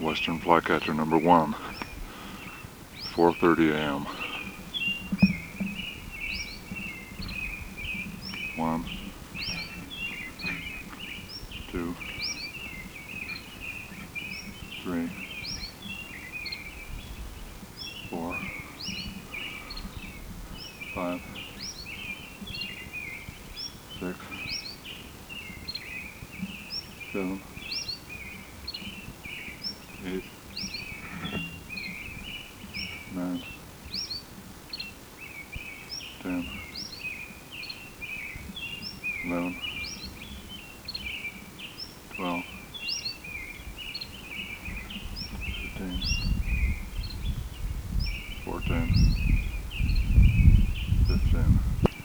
Western flycatcher number 1, 4:30 a.m. 1, 2, 3, 4, 5, 6, 7, 8, 9, 10, 11, 12, 15, 14, 15,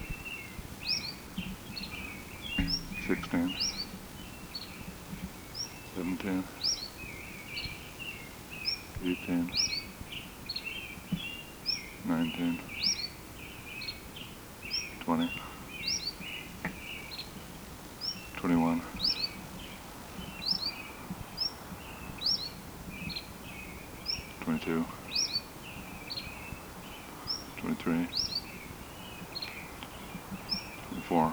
16, 17, 18, 19, 20, 21, 22, 23, 24,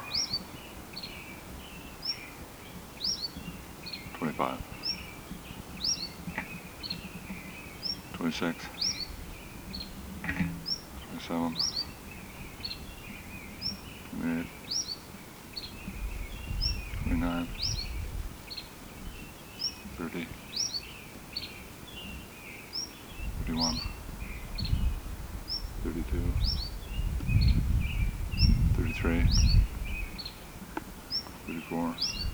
25, 26, 27, 28, 29, 30, 31, 32, 33, 34,